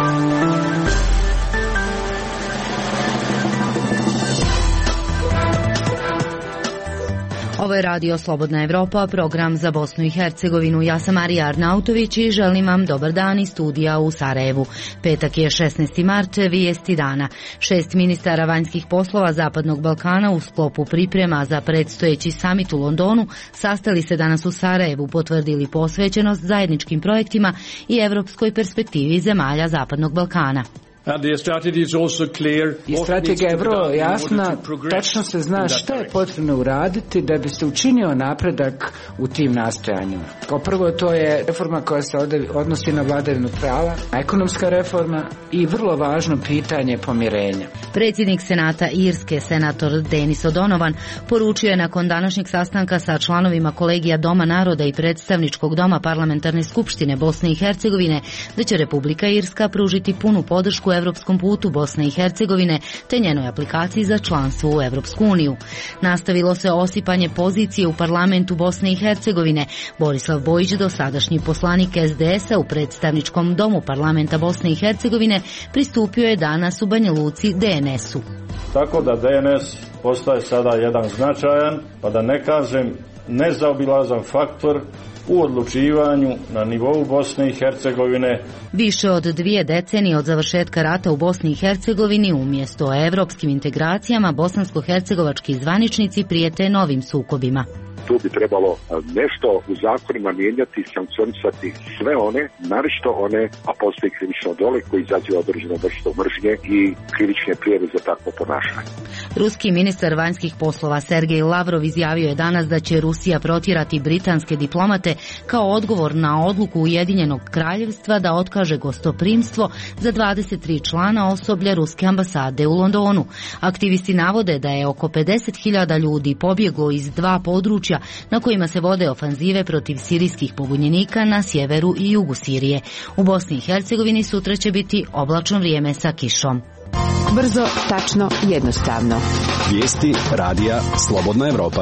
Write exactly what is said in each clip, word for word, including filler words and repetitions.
Ovo je Radio Slobodna Evropa, program za Bosnu i Hercegovinu. Ja sam Marija Arnautović i želim vam dobar dan iz studija u Sarajevu. Petak je šesnaesti mart, vijesti dana. Šest ministara vanjskih poslova Zapadnog Balkana u sklopu priprema za predstojeći samit u Londonu sastali se danas u Sarajevu, potvrdili posvećenost zajedničkim projektima i evropskoj perspektivi zemalja Zapadnog Balkana. I strategija je vrlo jasna, tačno se zna šta je potrebno uraditi da bi se učinio napredak u tim nastojanjima. Kao prvo, to je reforma koja se odnosi na vladavinu prava, ekonomska reforma i vrlo važno pitanje pomirenja. Predsjednik Senata Irske, senator Denis O'Donovan, poručio je nakon današnjeg sastanka sa članovima kolegija Doma naroda i predstavničkog doma Parlamentarne skupštine Bosne i Hercegovine da će Republika Irska pružiti punu podršku evropskom putu Bosne i Hercegovine te njenoj aplikaciji za članstvo u Evropsku uniju. Nastavilo se osipanje pozicije u parlamentu Bosne i Hercegovine. Borislav Bojić, dosadašnji poslanik es de es a u predstavničkom domu parlamenta Bosne i Hercegovine, pristupio je danas u Banja Luci de en es u. Tako da de en es postaje sada jedan značajan, pa da ne kažem nezaobilazan faktor u odlučivanju na nivou Bosne i Hercegovine. Više od dvije decenije od završetka rata u Bosni i Hercegovini umjesto evropskim integracijama bosansko-hercegovački zvaničnici prijete novim sukobima. Tu bi trebalo nešto u zakonima mijenjati i sankcionisati sve one, naročito one, a postoji krivično dole, koji izaziva određenu vrstu mržnje i krivične prijave za takvo ponašanje. Ruski ministar vanjskih poslova Sergej Lavrov izjavio je danas da će Rusija protjerati britanske diplomate kao odgovor na odluku Ujedinjenog kraljevstva da otkaže gostoprimstvo za dvadeset tri člana osoblja ruske ambasade u Londonu. Aktivisti navode da je oko pedeset hiljada ljudi pobjeglo iz dva područja na kojima se vode ofanzive protiv sirijskih pobunjenika na sjeveru i jugu Sirije. U Bosni i Hercegovini sutra će biti oblačno vrijeme sa kišom. Brzo, tačno, jednostavno. Vijesti radija Slobodna Evropa.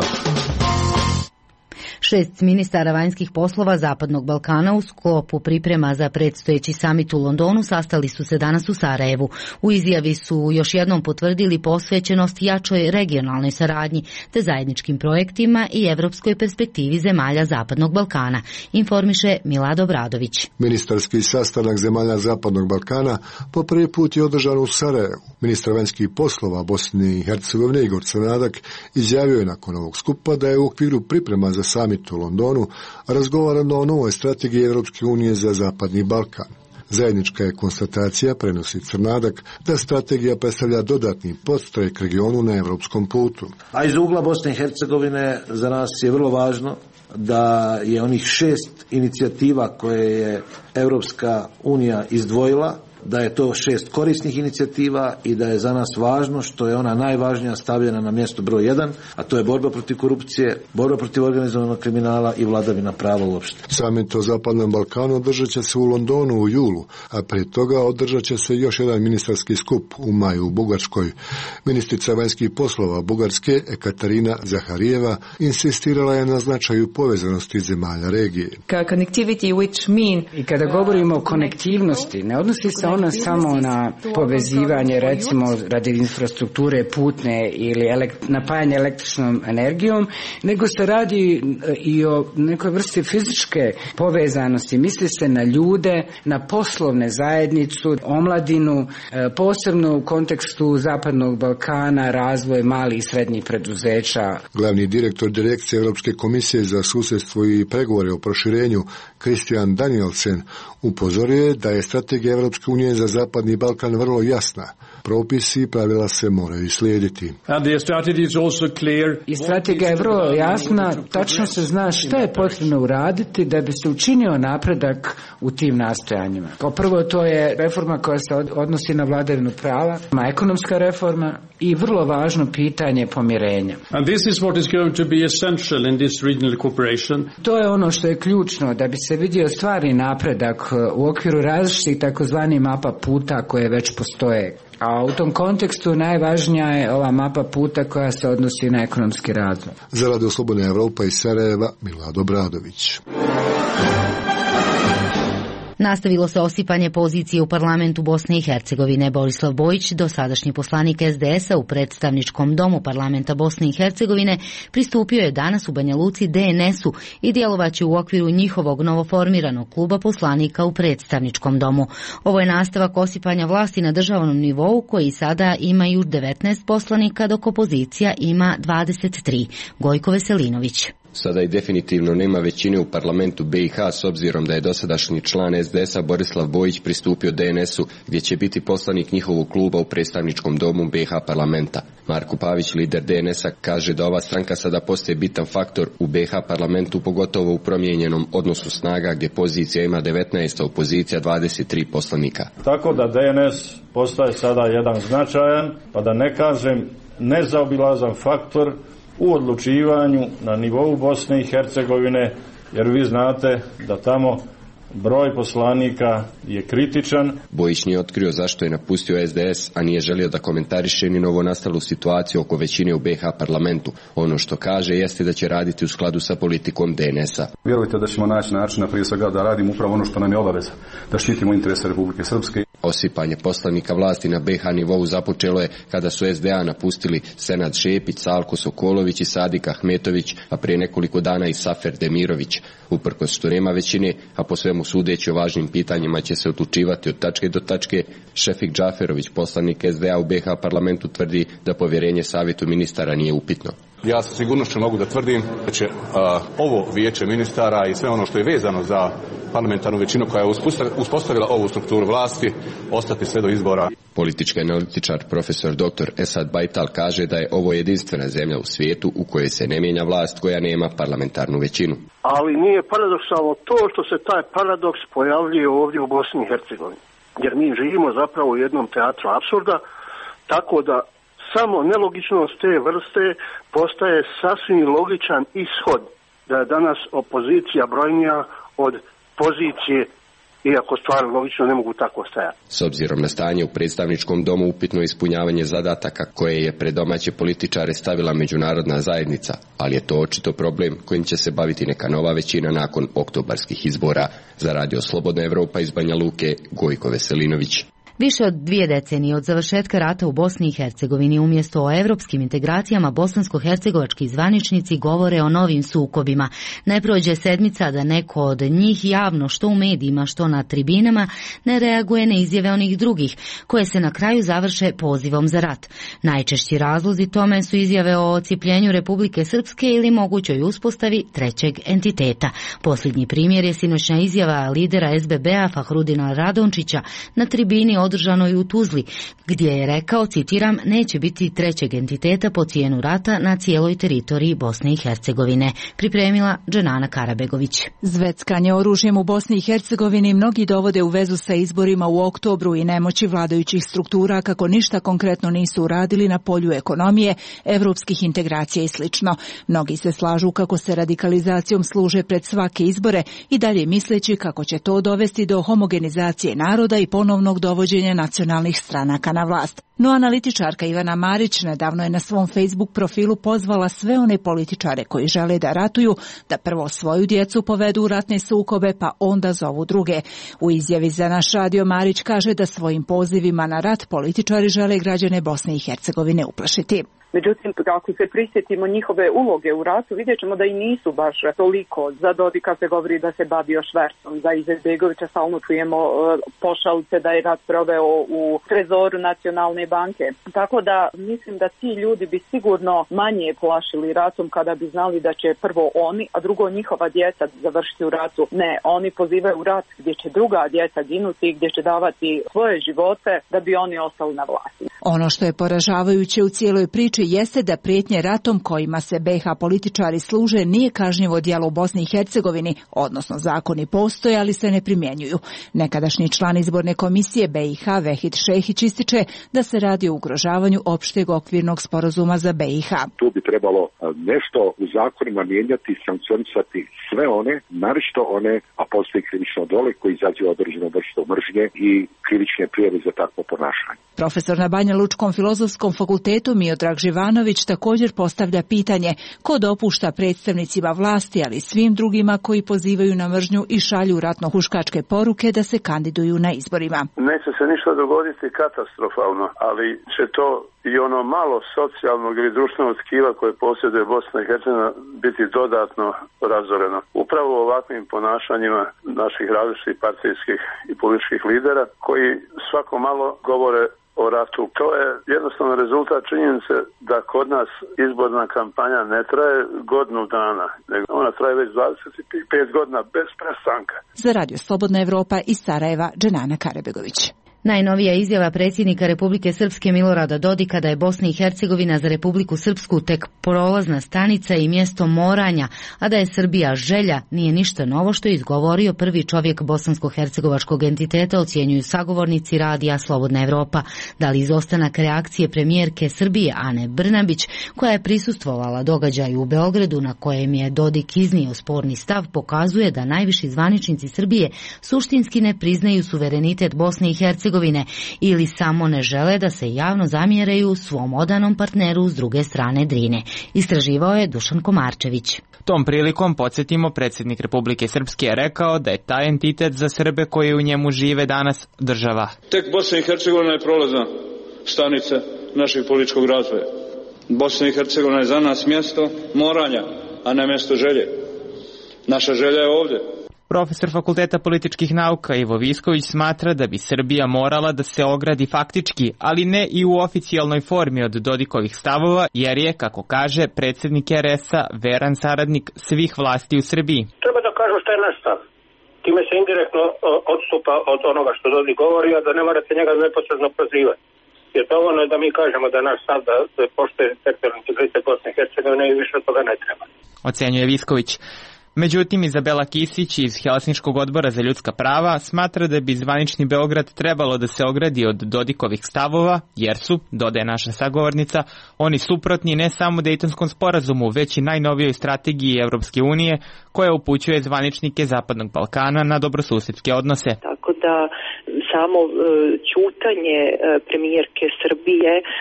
Šest ministara vanjskih poslova Zapadnog Balkana u sklopu priprema za predstojeći samit u Londonu sastali su se danas u Sarajevu. U izjavi su još jednom potvrdili posvećenost jačoj regionalnoj saradnji te zajedničkim projektima i evropskoj perspektivi zemalja Zapadnog Balkana, informiše Milad Obradović. Ministarski sastanak zemalja Zapadnog Balkana po prvi put je održan u Sarajevu. Ministar vanjskih poslova Bosne i Hercegovine Igor Crnadak izjavio je nakon ovog skupa da je u okviru priprema za samit u Londonu razgovarano o novoj strategiji Europske unije za Zapadni Balkan. Zajednička je konstatacija, prenosi Crnadak, da strategija predstavlja dodatni podstrek regionu na europskom putu. A iz ugla Bosne i Hercegovine za nas je vrlo važno da je onih šest inicijativa koje je Europska unija izdvojila, da je to šest korisnih inicijativa i da je za nas važno što je ona najvažnija stavljena na mjesto broj jedan, a to je borba protiv korupcije, borba protiv organizovanog kriminala i vladavina prava uopšte. Samit o Zapadnom Balkanu održat će se u Londonu u julu, a prije toga održat će se još jedan ministarski skup u maju u Bugarskoj. Ministrica vanjskih poslova Bugarske Ekaterina Zaharijeva insistirala je na značaju povezanosti zemalja regije. I kada govorimo o konektivnosti, ne odnosi se ona samo na povezivanje, recimo radi infrastrukture putne ili elekt- napajanje električnom energijom, nego se radi i o nekoj vrsti fizičke povezanosti. Misli se na ljude, na poslovne zajednicu, omladinu, posebno u kontekstu Zapadnog Balkana, razvoj malih i srednjih preduzeća. Glavni direktor Direkcije Europske komisije za susjedstvo i pregovore o proširenju Christian Danielsen upozorio je da je strategija Europske unije za Zapadni Balkan vrlo jasna. Propisi i pravila se moraju slijediti. I strategija je vrlo jasna, tačno se zna šta je potrebno uraditi da bi se učinio napredak u tim nastojanjima. Kao prvo, to je reforma koja se odnosi na vladavinu prava, ekonomska reforma i vrlo važno pitanje pomirenja. To je ono što je ključno da bi se vidio stvarni napredak u okviru različitih takozvani mapa puta koje već postoje. A u tom kontekstu najvažnija je ova mapa puta koja se odnosi na ekonomski razvoj. Za Radio Slobodna Evropa iz Sarajeva, Milad Obradović. Nastavilo se osipanje pozicije u parlamentu Bosne i Hercegovine. Borislav Bojić, dosadašnji poslanik es de es a u predstavničkom domu parlamenta Bosne i Hercegovine, pristupio je danas u Banja Luci de en es u i djelovaće u okviru njihovog novoformiranog kluba poslanika u predstavničkom domu. Ovo je nastavak osipanja vlasti na državnom nivou, koji sada imaju devetnaest poslanika, dok opozicija ima dvadeset tri. Gojko Veselinović. Sada i definitivno nema većine u parlamentu be i ha s obzirom da je dosadašnji član es de es a Borislav Bojić pristupio de en es u, gdje će biti poslanik njihovog kluba u predstavničkom domu be i ha parlamenta. Marko Pavić, lider de en es a, kaže da ova stranka sada postaje bitan faktor u be i ha parlamentu, pogotovo u promijenjenom odnosu snaga gdje pozicija ima devetnaest, a opozicija dvadeset tri poslanika. Tako da de en es postaje sada jedan značajan, pa da ne kažem nezaobilazan faktor u odlučivanju na nivou Bosne i Hercegovine, jer vi znate da tamo broj poslanika je kritičan. Bojić nije otkrio zašto je napustio es de es, a nije želio da komentariše ni novonastalu situaciju oko većine u be i ha parlamentu. Ono što kaže jeste da će raditi u skladu sa politikom de en es a. Vjerujte da ćemo naći načina prije svega da radimo upravo ono što nam je obaveza, da štitimo interese Republike Srpske. Osipanje poslanika vlasti na be i ha nivou započelo je kada su es de a napustili Senad Šepić, Salko Sokolović i Sadik Ahmetović, a prije nekoliko dana i Safer Demirović. Uprkos što nema većine, a po svemu sudeći o važnim pitanjima će se odlučivati od tačke do tačke, Šefik Džaferović, poslanik es de a u be i ha parlamentu, tvrdi da povjerenje savjetu ministara nije upitno. Ja sa sigurnošću mogu da tvrdim da će a, ovo vijeće ministara i sve ono što je vezano za parlamentarnu većinu koja je uspostavila ovu strukturu vlasti ostati sve do izbora. Politički analitičar profesor doktor Esad Bajtal kaže da je ovo jedinstvena zemlja u svijetu u kojoj se ne mijenja vlast koja nema parlamentarnu većinu. Ali nije paradoksalno to što se taj paradoks pojavljuje ovdje u Bosni i Hercegovini. Jer mi živimo zapravo u jednom teatru apsurda, tako da samo nelogičnost te vrste postaje sasvim logičan ishod da je danas opozicija brojnija od pozicije, iako stvari logično ne mogu tako stajati. S obzirom na stanje u predstavničkom domu upitno je ispunjavanje zadataka koje je pred domaće političare stavila međunarodna zajednica, ali je to očito problem kojim će se baviti neka nova većina nakon oktobarskih izbora. Za Radio Slobodna Evropa iz Banja Luke, Gojko Veselinović. Više od dvije decenije od završetka rata u Bosni i Hercegovini, umjesto o evropskim integracijama, bosansko-hercegovački zvaničnici govore o novim sukobima. Ne prođe sedmica da neko od njih javno, što u medijima, što na tribinama, ne reaguje na izjave onih drugih, koje se na kraju završe pozivom za rat. Najčešći razlozi tome su izjave o ocijepljenju Republike Srpske ili mogućoj uspostavi trećeg entiteta. Posljednji primjer je sinoćna izjava lidera es be be a Fahrudina Radončića na tribini održanoj u Tuzli, gdje je rekao, citiram, neće biti trećeg entiteta po cijenu rata na cijeloj teritoriji Bosne i Hercegovine. Pripremila Dženana Karabegović. Zveckanje oružjem u Bosni i Hercegovini mnogi dovode u vezu sa izborima u oktobru i nemoći vladajućih struktura kako ništa konkretno nisu uradili na polju ekonomije, evropskih integracija i sl. Mnogi se slažu kako se radikalizacijom služe pred svake izbore i dalje misleći kako će to dovesti do homogenizacije naroda i ponovnog dovođenja nacionalnih stranaka na vlast. No analitičarka Ivana Marić nedavno je na svom Facebook profilu pozvala sve one političare koji žele da ratuju da prvo svoju djecu povedu u ratne sukobe pa onda zovu druge. U izjavi za naš radio Marić kaže da svojim pozivima na rat političari žele građane Bosne i Hercegovine uplašiti. Međutim, ako se prisjetimo njihove uloge u ratu, vidjet ćemo da i nisu baš toliko. Za Dodika se govori da se bavio švercom, za Izetbegovića stalno čujemo pošalice da je rat proveo u trezoru Nacionalne banke. Tako da mislim da ti ljudi bi sigurno manje plašili ratom kada bi znali da će prvo oni, a drugo njihova djeca završiti u ratu. Ne, oni pozivaju rat gdje će druga djeca ginuti, gdje će davati svoje živote da bi oni ostali na vlasti. Ono što je poražavajuće u cijeloj priči jeste da prijetnje ratom kojima se be i ha političari služe nije kažnjivo djelo u Bosni i Hercegovini, odnosno zakoni postoje, ali se ne primjenjuju. Nekadašnji član izborne komisije be i ha Vehid Šehić ističe da se radi o ugrožavanju opšteg okvirnog sporazuma za B i H. Tu bi trebalo nešto u zakonima mijenjati i sankcionisati sve one, naročito one, a postoji krivično dole, koji izaziva određenu vrstu mržnje i krivične prijave za takvo ponašanje. Profesor na Banja Lučkom filozofskom fakultetu Miodrag Živanović također postavlja pitanje ko dopušta predstavnicima vlasti, ali svim drugima koji pozivaju na mržnju i šalju ratno-huškačke poruke da se kandiduju na izborima. Neće se ništa dogoditi katastrofalno, ali će to i ono malo socijalnog ili društvenog tkiva koje posjeduje Bosna i Hercegovina biti dodatno razoreno. Upravo ovakvim ponašanjima naših različitih partijskih i političkih lidera koji svako malo govore o ratu. To je jednostavno rezultat činjenice da kod nas izborna kampanja ne traje godinu dana, nego ona traje već dvadeset pet godina bez prestanka. Za Radio Slobodna Evropa iz Sarajeva, Dženana Karebegović. Najnovija izjava predsjednika Republike Srpske Milorada Dodika da je Bosna i Hercegovina za Republiku Srpsku tek prolazna stanica i mjesto moranja, a da je Srbija želja, nije ništa novo što je izgovorio prvi čovjek bosansko-hercegovačkog entiteta, ocjenjuju sagovornici radija Slobodna Evropa. Da li izostanak reakcije premijerke Srbije Ane Brnabić, koja je prisustvovala događaju u Beogradu na kojem je Dodik iznio sporni stav, pokazuje da najviši zvaničnici Srbije suštinski ne priznaju suverenitet Bosne i Hercegovine ili samo ne žele da se javno zamjeraju svom odanom partneru s druge strane Drine. Istraživao je Dušan Komarčević. Tom prilikom, podsjetimo, predsjednik Republike Srpske je rekao da je taj entitet za Srbe koji u njemu žive danas država. Tek Bosna i Hercegovina je prolazna stanica našeg političkog razvoja. Bosna i Hercegovina je za nas mjesto moranja, a ne mjesto želje. Naša želja je ovdje. Profesor Fakulteta političkih nauka Ivo Visković smatra da bi Srbija morala da se ogradi faktički, ali ne i u oficijalnoj formi od Dodikovih stavova, jer je, kako kaže, predsjednik er es a veran saradnik svih vlasti u Srbiji. Treba da kažu šta je naš stav. Time se indirektno odstupa od onoga što Dodik govori, a da ne morate njega neposredno prozivati. Jer dovoljno je da mi kažemo da je naš stav da se poštuje teritorijalni integritet Bosne i Hercegovine i više od toga ne treba. Ocenjuje Visković. Međutim, Izabela Kisić iz Helsinškog odbora za ljudska prava smatra da bi zvanični Beograd trebalo da se ogradi od Dodikovih stavova, jer su, dodaje naša sagovornica, oni suprotni ne samo Dejtonskom sporazumu, već i najnovijoj strategiji Evropske unije, koja upućuje zvaničnike Zapadnog Balkana na dobrosusedske odnose. Tako da samo e, ćutanje e, premijerke Srbije e,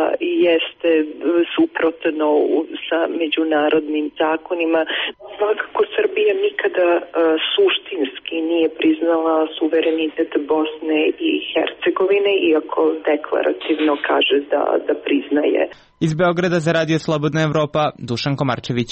jeste suprotno sa međunarodnim zakonima. Svakako Srbija nikada e, suštinski nije priznala suverenitet Bosne i Hercegovine, iako deklarativno kaže da, da priznaje. Iz Beograda za Radio Slobodna Evropa, Dušan Komarčević.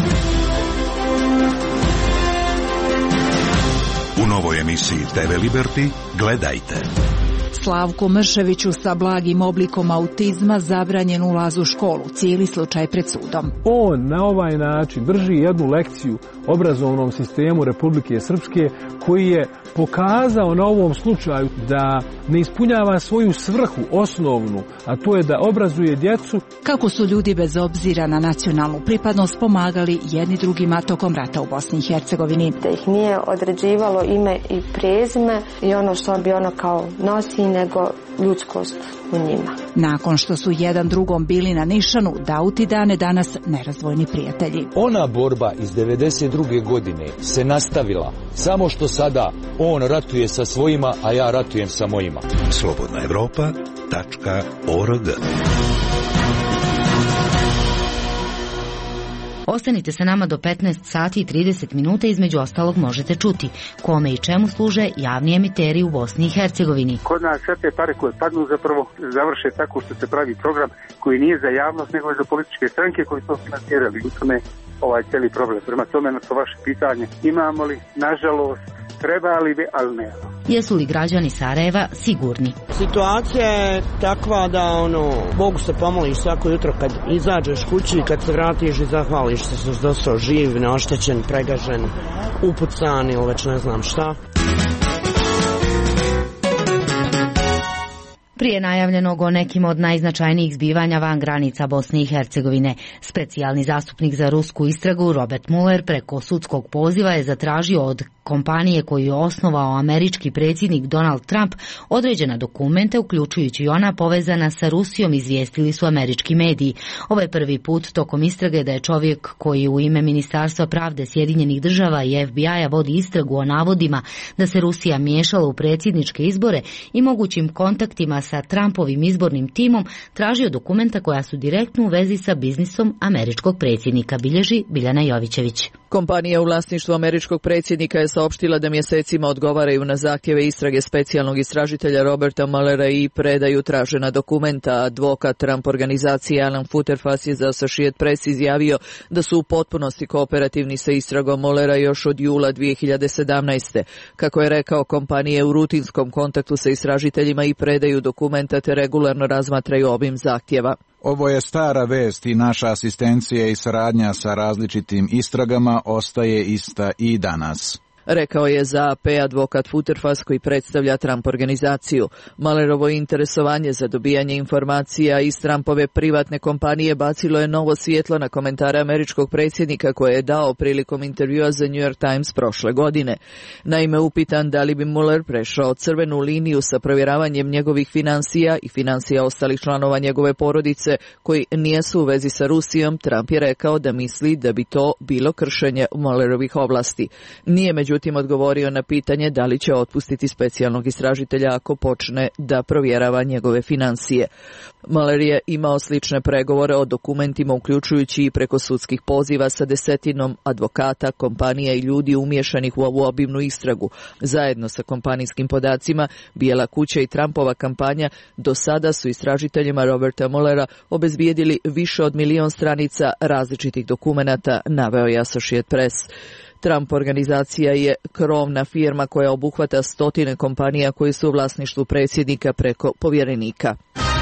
U novoj emisiji te ve Liberty gledajte. Slavku Mrševiću sa blagim oblikom autizma zabranjen ulaz u školu, cijeli slučaj pred sudom. On na ovaj način drži jednu lekciju obrazovnom sistemu Republike Srpske koji je pokazao na ovom slučaju da ne ispunjava svoju svrhu osnovnu, a to je da obrazuje djecu. Kako su ljudi bez obzira na nacionalnu pripadnost pomagali jedni drugima tokom rata u Bosni i Hercegovini. Da ih nije određivalo ime i prezime i ono što bi ono kao nosi, nego ljudskost u njima. Nakon što su jedan drugom bili na nišanu, Dauti dane danas nerazdvojni prijatelji. Ona borba iz devedeset druge godine se nastavila, samo što sada on ratuje sa svojima, a ja ratujem sa mojima. Slobodna Evropa tačka org. Ostanite sa nama do petnaest sati i trideset minuta, između ostalog možete čuti kome i čemu služe javni emiteri u Bosni i Hercegovini. Kod nas sve te pare koje padnu zapravo završe tako što se pravi program koji nije za javnost nego za političke stranke koji to financirali. U tome ovaj cijeli problem. Prema tome na to vaše pitanje, imamo li, nažalost, trebali bi, ali ne. Jesu li građani Sarajeva sigurni? Situacija je takva da ono, Bogu se pomoliš svako jutro kad izađeš kući i kad se vratiš i zahvališ se što si dostao živ, neoštećen, pregažen, upucan ili već ne znam šta. Prije najavljenog o nekim od najznačajnijih zbivanja van granica Bosne i Hercegovine, specijalni zastupnik za rusku istragu Robert Mueller preko sudskog poziva je zatražio od kompanije koju je osnovao američki predsjednik Donald Trump određena dokumente, uključujući i ona povezana sa Rusijom, izvijestili su američki mediji. Ovo je prvi put tokom istrage da je čovjek koji u ime Ministarstva pravde Sjedinjenih država i F B I-a vodi istragu o navodima da se Rusija miješala u predsjedničke izbore i mogućim kontaktima sa Trumpovim izbornim timom, tražio dokumenta koja su direktno u vezi sa biznisom američkog predsjednika, bilježi Biljana Jovićević. Kompanija u vlasništvu američkog predsjednika je saopštila da mjesecima odgovaraju na zahtjeve istrage specijalnog istražitelja Roberta Muellera i predaju tražena dokumenta. Advokat Trump organizacije Alan Futerfas je za Associated Press izjavio da su u potpunosti kooperativni sa istragom Muellera još od jula dvije hiljade sedamnaeste. Kako je rekao, kompanije je u rutinskom kontaktu sa istražiteljima i predaju dokumenta te regularno razmatraju obim zahtjeva. Ovo je stara vest i naša asistencija i saradnja sa različitim istragama ostaje ista i danas, rekao je za A P advokat Futerfas koji predstavlja Trump organizaciju. Muellerovo interesovanje za dobijanje informacija iz Trumpove privatne kompanije bacilo je novo svjetlo na komentare američkog predsjednika koje je dao prilikom intervjua za New York Times prošle godine. Naime, upitan da li bi Mueller prešao crvenu liniju sa provjeravanjem njegovih financija i financija ostalih članova njegove porodice koji nijesu u vezi sa Rusijom, Trump je rekao da misli da bi to bilo kršenje Muellerovih ovlasti. Nije među Međutim, odgovorio na pitanje da li će otpustiti specijalnog istražitelja ako počne da provjerava njegove financije. Mueller je imao slične pregovore o dokumentima, uključujući i preko sudskih poziva sa desetinom advokata, kompanija i ljudi umješanih u ovu obimnu istragu. Zajedno sa kompanijskim podacima, Bijela kuća i Trumpova kampanja do sada su istražiteljima Roberta Muellera obezbijedili više od milion stranica različitih dokumenata, naveo je Associated Press. Trump organizacija je krovna firma koja obuhvata stotine kompanija koje su u vlasništvu predsjednika preko povjerenika.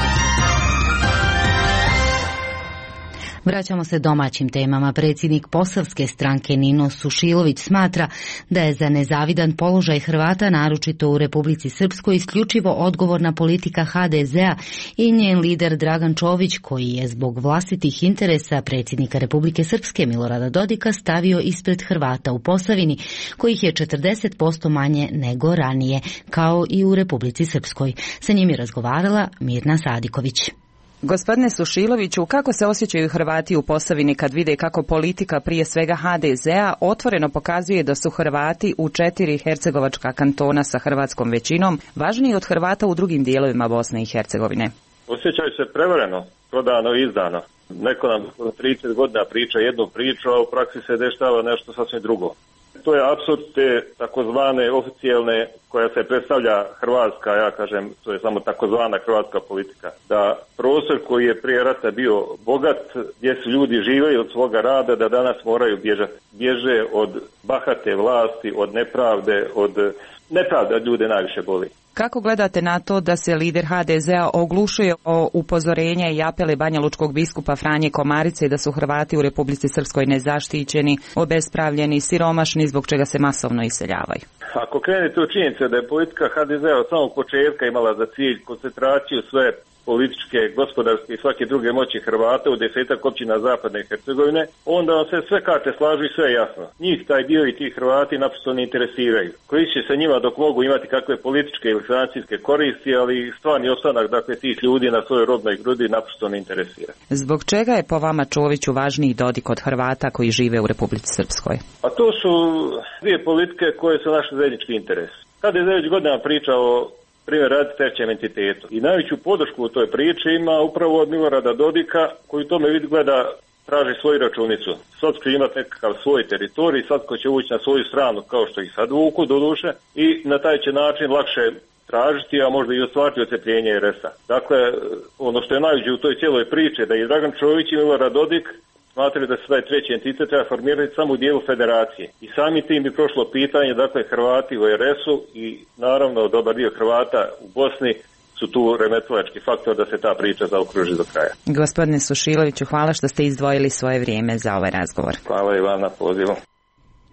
Vraćamo se domaćim temama. Predsjednik Posavske stranke Nino Sušilović smatra da je za nezavidan položaj Hrvata, naročito u Republici Srpskoj, isključivo odgovorna politika H D Z-a i njen lider Dragan Čović, koji je zbog vlastitih interesa predsjednika Republike Srpske Milorada Dodika stavio ispred Hrvata u Posavini, kojih je četrdeset posto manje nego ranije, kao i u Republici Srpskoj. Sa njim je razgovarala Mirna Sadiković. Gospodine Sušiloviću, kako se osjećaju Hrvati u Posavini kad vide kako politika, prije svega H D Z-a, otvoreno pokazuje da su Hrvati u četiri hercegovačka kantona sa hrvatskom većinom važniji od Hrvata u drugim dijelovima Bosne i Hercegovine? Osjećaju se prevareno, prodano i izdano. Neko nam trideset godina priča jednu priču, a u praksi se dešava nešto sasvim drugo. To je apsurd te takozvane oficijalne koja se predstavlja Hrvatska, ja kažem, to je samo takozvana hrvatska politika. Da prostor koji je prije rata bio bogat, gdje su ljudi živjeli od svoga rada, da danas moraju bježati. Bježe od bahate vlasti, od nepravde, od nepravde ljude najviše boli. Kako gledate na to da se lider H D Z-a oglušuje o upozorenja i apele banjalučkog biskupa Franje Komarice da su Hrvati u Republici Srpskoj nezaštićeni, obespravljeni, siromašni, zbog čega se masovno iseljavaju? Ako krenete u činjenice da je politika H D Z-a od samog početka imala za cilj koncentraciju sve političke, gospodarske i svake druge moći Hrvata u desetak općina zapadne Hercegovine, onda vam se sve karte slažu i sve je jasno. Njih taj dio i ti Hrvati naprosto ne interesiraju. Koji će se njima dok mogu imati kakve političke ili financijske koristi, ali stvarni ostanak dakle tih ljudi na svojoj rodnoj grudi naprosto ne interesira. Zbog čega je po vama Čoviću važniji Dodik od Hrvata koji žive u Republici Srpskoj? A to su dvije politike koje su naš zajednički interes. H D Z već godinama priča o primjer radi trećem entitetu. I najveću podršku u toj priči ima upravo od Milorada Dodika, koji u tome vid gleda, traži svoju računicu. Svatko će imati nekakav svoj teritorij, svatko će ući na svoju stranu kao što ih sad vuku do duše i na taj će način lakše tražiti, a možda i ostvariti ocepljenje R S-a. Dakle, ono što je najveće u toj cijeloj priči, da je Dragan Čović i Milorad Dodik smatraju da se taj treći entitet treba formirati samo u dijelu federacije. I sami tim bi prošlo pitanje, dakle, Hrvati u R S-u i naravno dobar dio Hrvata u Bosni su tu remetlački faktor da se ta priča zaokruži do kraja. Gospodine Sušiloviću, hvala što ste izdvojili svoje vrijeme za ovaj razgovor. Hvala i vam na pozivu.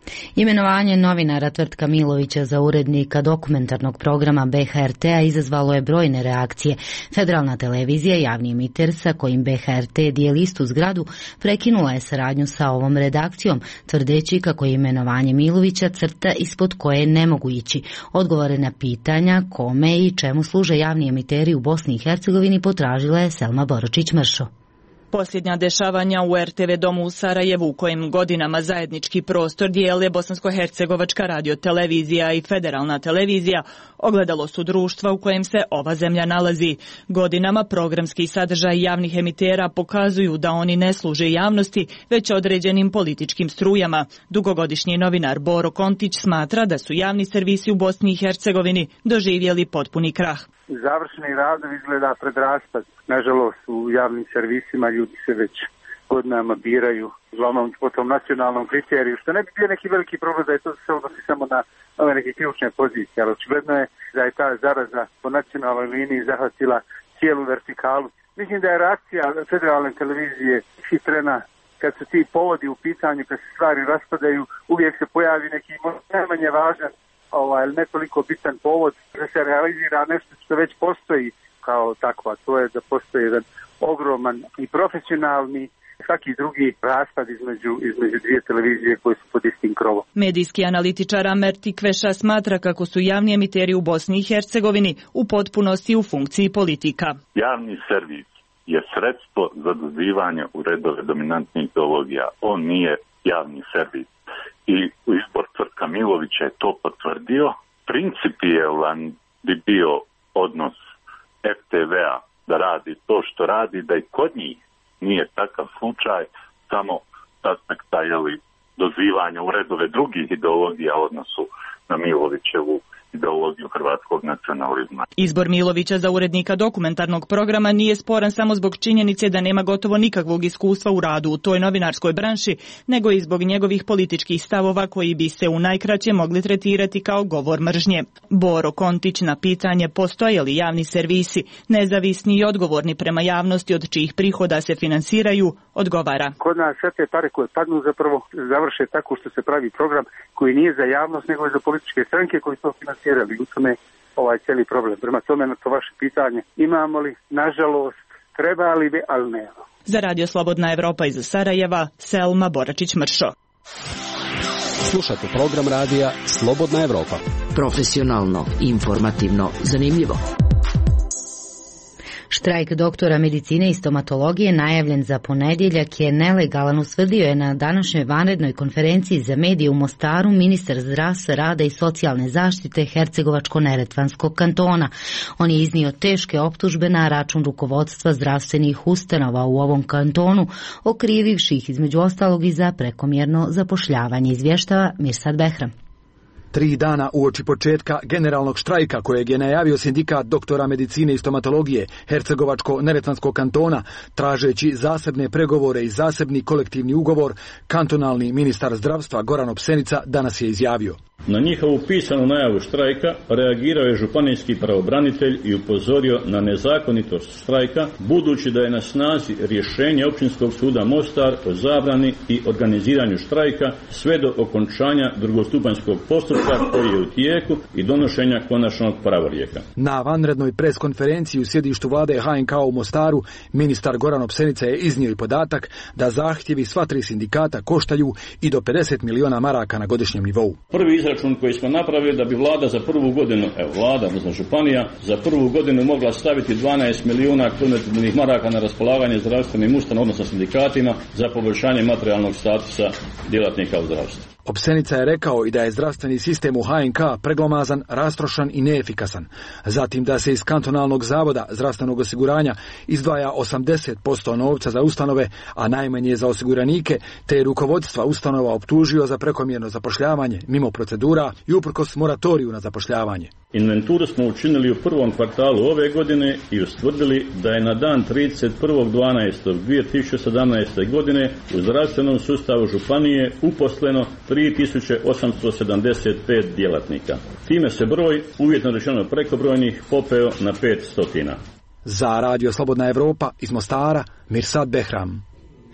Imenovanje novinara Tvrtka Milovića za urednika dokumentarnog programa B H R T-a izazvalo je brojne reakcije. Federalna televizija, javni emiter sa kojim B H R T dijeli istu zgradu, prekinula je saradnju sa ovom redakcijom, tvrdeći kako je imenovanje Milovića crta ispod koje ne mogu ići. Odgovore na pitanja kome i čemu služe javni emiteri u Bosni i Hercegovini potražila je Selma Boročić-Mršo. Posljednja dešavanja u R T V domu u Sarajevu, u kojem godinama zajednički prostor dijele Bosansko-hercegovačka radiotelevizija i federalna televizija, ogledalo su društva u kojem se ova zemlja nalazi. Godinama programski sadržaj javnih emitera pokazuju da oni ne služe javnosti, već određenim političkim strujama. Dugogodišnji novinar Boro Kontić smatra da su javni servisi u Bosni i Hercegovini doživjeli potpuni krah. Završeni radovi izgleda pred raspad. Nažalost, u javnim servisima ljudi se već godinama biraju, uglavnom po tom nacionalnom kriteriju, što ne bi bio neki veliki problem da je to se odnosi samo na ove neke ključne pozicije, ali očigledno je da je ta zaraza po nacionalnoj liniji zahvatila cijelu vertikalu. Mislim da je reakcija federalne televizije hitrena. Kad su ti povodi u pitanju, kad se stvari raspadaju, uvijek se pojavi neki najmanje važan ovaj, ne toliko bitan povod da se realizira nešto što već postoji kao takva. To je da postoji jedan ogroman i profesionalni svaki drugi raspad između, između dvije televizije koje su pod istim krovom. Medijski analitičar Amer Tikveša smatra kako su javni emiteri u Bosni i Hercegovini u potpunosti u funkciji politika. Javni servis je sredstvo za dozivanje u redove dominantnih ideologija. On nije javni servis. I izbor Tvrtka Milovića je to potvrdio. Principijelan bi bio odnos F T V-a da radi to što radi, da i kod njih nije takav slučaj, samo s aspekta dozivanja u redove drugih ideologija u odnosu na Milovićevu ideologiju hrvatskog nacionalizma. Izbor Milovića za urednika dokumentarnog programa nije sporan samo zbog činjenice da nema gotovo nikakvog iskustva u radu u toj novinarskoj branši, nego i zbog njegovih političkih stavova koji bi se u najkraće mogli tretirati kao govor mržnje. Boro Kontić na pitanje postoje li javni servisi, nezavisni i odgovorni prema javnosti od čijih prihoda se finansiraju, odgovara. Kod nas sve te pare koje padnu zapravo završe tako što se pravi program koji nije za javnost nego za političke stranke koji to finansiraju. U tome ovaj cijeli problem. Prema tome na to vaše pitanje, imamo li, nažalost, treba li bi, ali ne. Za Radio Slobodna Evropa iz Sarajeva, Selma Boračić-Mršo. Slušate program radija Slobodna Evropa. Profesionalno, informativno, zanimljivo. Štrajk doktora medicine i stomatologije najavljen za ponedjeljak je nelegalan, usvrdio je na današnjoj vanrednoj konferenciji za medije u Mostaru ministar zdravstva, rada i socijalne zaštite Hercegovačko-neretvanskog kantona. On je iznio teške optužbe na račun rukovodstva zdravstvenih ustanova u ovom kantonu, okrivivši ih između ostalog i za prekomjerno zapošljavanje, izvještava Mirsad Behram. Tri dana uoči početka generalnog štrajka kojeg je najavio sindikat doktora medicine i stomatologije Hercegovačko-neretvanskog kantona, tražeći zasebne pregovore i zasebni kolektivni ugovor, kantonalni ministar zdravstva Goran Opsenica danas je izjavio: Na njihovu pisanu najavu štrajka reagirao je županijski pravobranitelj i upozorio na nezakonitost štrajka, budući da je na snazi rješenje Općinskog suda Mostar o zabrani i organiziranju štrajka sve do okončanja drugostupanjskog postupka koji je u tijeku i donošenja konačnog pravorijeka. Na vanrednoj pres konferenciji u sjedištu vlade H N K u Mostaru ministar Goran Opsenica je iznio i podatak da zahtjevi sva tri sindikata koštaju i do pedeset miliona maraka na godišnjem nivou. Prvi izračun koji smo napravili da bi vlada za prvu godinu, evo vlada, odnosno županija, za prvu godinu mogla staviti dvanaest milijuna konvertibilnih maraka na raspolaganje zdravstvenim ustanovama, odnosno sindikatima, za poboljšanje materijalnog statusa djelatnika u zdravstvu. Opsenica je rekao i da je zdravstveni sistem u H N K preglomazan, rastrošan i neefikasan. Zatim da se iz kantonalnog zavoda zdravstvenog osiguranja izdvaja osamdeset posto novca za ustanove, a najmanje za osiguranike, te je rukovodstva ustanova optužio za prekomjerno zapošljavanje mimo procedura i uprkos moratoriju na zapošljavanje. Inventuru smo učinili u prvom kvartalu ove godine i ustvrdili da je na dan trideset prvog dvanaestog dvije tisuće sedamnaeste. godine u zdravstvenom sustavu županije uposleno tri tisuće osamsto sedamdeset pet djelatnika. Time se broj, uvjetno rečeno prekobrojnih, popeo na pet stotina. Za Radio Slobodna Evropa iz Mostara, Mirsad Behram.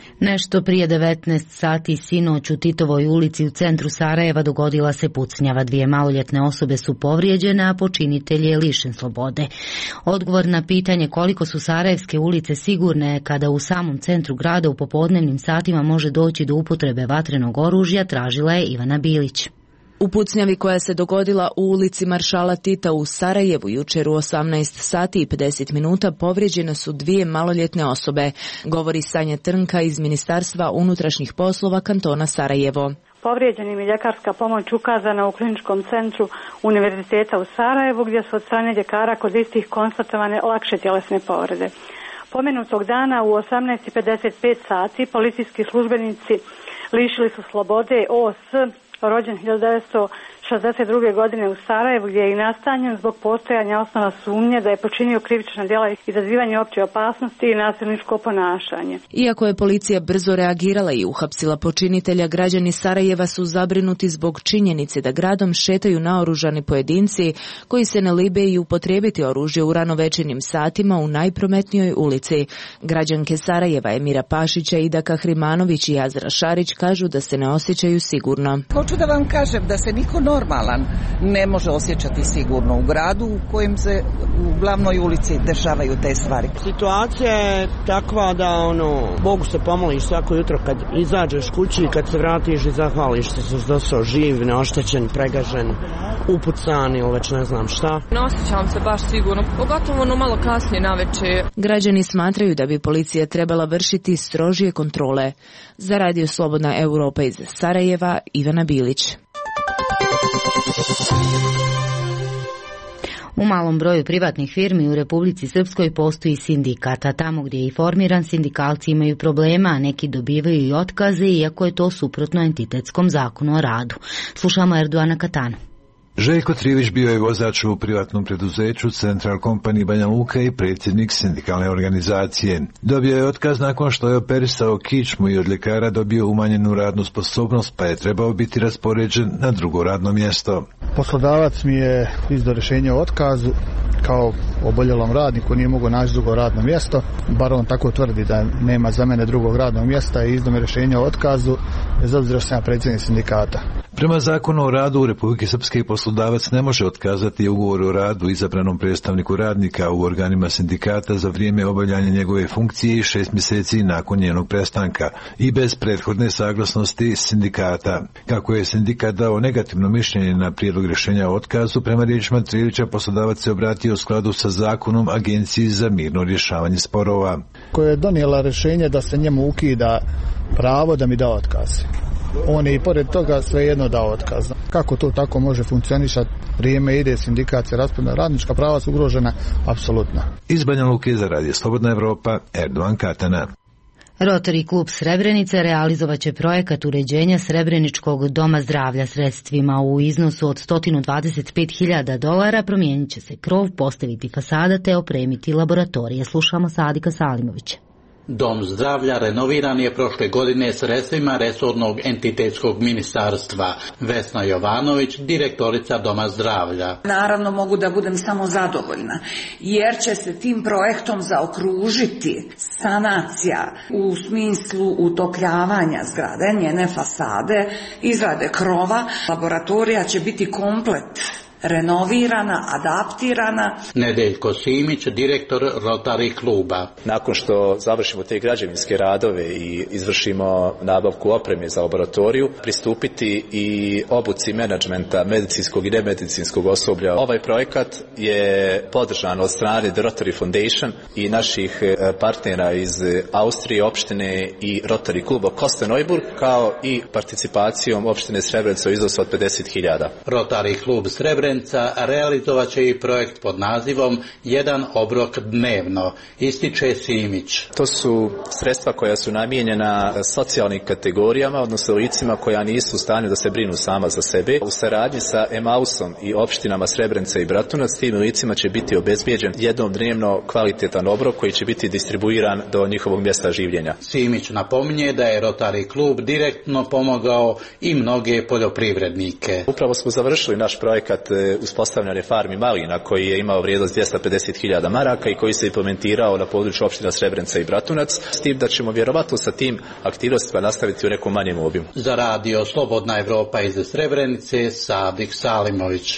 Nešto prije devetnaest sati sinoć u Titovoj ulici u centru Sarajeva dogodila se pucnjava. Dvije maloljetne osobe su povrijeđene, a počinitelj je lišen slobode. Odgovor na pitanje koliko su sarajevske ulice sigurne kada u samom centru grada u popodnevnim satima može doći do upotrebe vatrenog oružja tražila je Ivana Bilić. U pucnjavi koja se dogodila u ulici Maršala Tita u Sarajevu jučer u osamnaest sati i pedeset minuta povrijeđene su dvije maloljetne osobe, govori Sanja Trnka iz Ministarstva unutrašnjih poslova kantona Sarajevo. Povrijeđenim je ljekarska pomoć ukazana u kliničkom centru Univerziteta u Sarajevu gdje su od strane ljekara kod istih konstatovane lakše tjelesne povrede. Pomenutog dana u osamnaest i pedeset pet sati policijski službenici lišili su slobode O S rođen hiljadu devetsto šezdeset druge. godine u Sarajevu gdje je i nastanjen zbog postojanja osnova sumnje da je počinio krivična djela izazivanja opće opasnosti i nasilničko ponašanje. Iako je policija brzo reagirala i uhapsila počinitelja, građani Sarajeva su zabrinuti zbog činjenice da gradom šetaju naoružani pojedinci koji se ne libe i upotrijebiti oružje u ranovečernjim satima u najprometnijoj ulici. Građanke Sarajeva Emira Pašića, Ida Kahrimanović i Azra Šarić kažu da se ne osjećaju sigurno. Hoću da vam kažem da se niko normalan ne može osjećati sigurno u gradu u kojem se u glavnoj ulici dešavaju te stvari. Situacija je takva da ono, Bogu se pomoliš svako jutro kad izađeš kući, kad se vratiš i zahvališ se što si došao živ, neoštećen, pregažen, upucan ili već ne znam šta. Ne osjećam se baš sigurno, pogotovo ono malo kasnije navečer. Građani smatraju da bi policija trebala vršiti strožije kontrole. Za Radio Slobodna Europa iz Sarajeva, Ivana Bilić. U malom broju privatnih firmi u Republici Srpskoj postoji sindikat, a tamo gdje je i formiran sindikalci imaju problema, a neki dobivaju i otkaze, iako je to suprotno entitetskom zakonu o radu. Slušamo Erdoana Katanu. Željko Trivić bio je vozač u privatnom preduzeću Central Company Banja Luka i predsjednik sindikalne organizacije. Dobio je otkaz nakon što je operisao kičmu i od ljekara dobio umanjenu radnu sposobnost, pa je trebao biti raspoređen na drugo radno mjesto. Poslodavac mi je izdao rješenje o otkazu kao oboljelom radniku, nije mogao naći drugo radno mjesto, bar on tako tvrdi da nema za mene drugog radnog mjesta i izdao mi rješenje o otkazu, bez obzira što sam ja predsjednik sindikata. Prema zakonu o radu u Republike Srpske poslodavac ne može otkazati ugovor o radu izabranom predstavniku radnika u organima sindikata za vrijeme obavljanja njegove funkcije i šest mjeseci nakon njenog prestanka i bez prethodne saglasnosti sindikata. Kako je sindikat dao negativno mišljenje na prijedlog rješenja o otkazu, prema riječima Trilića poslodavac se obratio u skladu sa zakonom Agenciji za mirno rješavanje sporova. Koja je donijela rješenje da se njemu ukida pravo da mi da otkaz. On je i pored toga svejedno dao otkaz. Kako to tako može funkcionisati? Vrijeme ide, sindikat se raspada, radnička prava su ugrožena, apsolutno. Iz Banja Luke za Radio Slobodna Evropa, Erdoan Katana. Rotary klub Srebrenice realizovat će projekat uređenja Srebreničkog doma zdravlja sredstvima u iznosu od sto dvadeset pet hiljada dolara. Promijenit će se krov, postaviti fasada te opremiti laboratorije. Slušamo Sadika Salimovića. Dom zdravlja renoviran je prošle godine sredstvima resornog entitetskog ministarstva. Vesna Jovanović, direktorica Doma zdravlja. Naravno mogu da budem samo zadovoljna, jer će se tim projektom zaokružiti sanacija u smislu utopljavanja zgrade, njene fasade, izrade krova. Laboratorija će biti komplet renovirana, adaptirana. Nedeljko Simić, direktor Rotary kluba. Nakon što završimo te građevinske radove i izvršimo nabavku opreme za laboratoriju, pristupiti i obuci menadžmenta medicinskog i nemedicinskog osoblja. Ovaj projekat je podržan od strane The Rotary Foundation i naših partnera iz Austrije, opštine i Rotary kluba Kosta-Neuburg, kao i participacijom opštine Srebrenica u iznosu od pedeset hiljada. Rotary klub Srebrenica realizovat će i projekt pod nazivom Jedan obrok dnevno, ističe Simić. To su sredstva koja su namijenjena socijalnim kategorijama, odnosno licima koja nisu u stanju da se brinu sama za sebe. U saradnji sa Emausom i opštinama Srebrenica i Bratunac tim licima će biti obezbijeđen jednom dnevno kvalitetan obrok koji će biti distribuiran do njihovog mjesta življenja. Simić napominje da je Rotary klub direktno pomogao i mnoge poljoprivrednike. Upravo smo završili naš projekat uspostavljanje farmi malina koji je imao vrijednost dvjesto pedeset hiljada maraka i koji se implementirao na području opština Srebrenica i Bratunac, s tim da ćemo vjerovatno sa tim aktivnostima nastaviti u nekom manjem obimu. Za radio Slobodna Evropa iz Srebrenice, Sadik Salimović.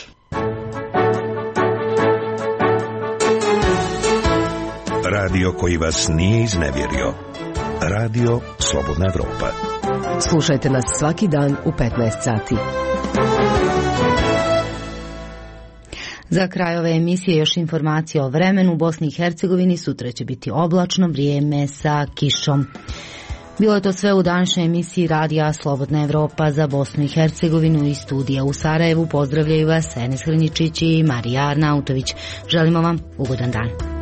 Radio koji vas nije iznevjerio. Radio Slobodna Evropa. Slušajte nas svaki dan u petnaest sati. Za kraj ove emisije još informacije o vremenu. U Bosni i Hercegovini sutra će biti oblačno vrijeme sa kišom. Bilo je to sve u današnjoj emisiji Radija Slobodna Evropa. Za Bosnu i Hercegovinu i studija u Sarajevu pozdravljaju vas Enes Hrničić i Marija Arnautović. Želimo vam ugodan dan.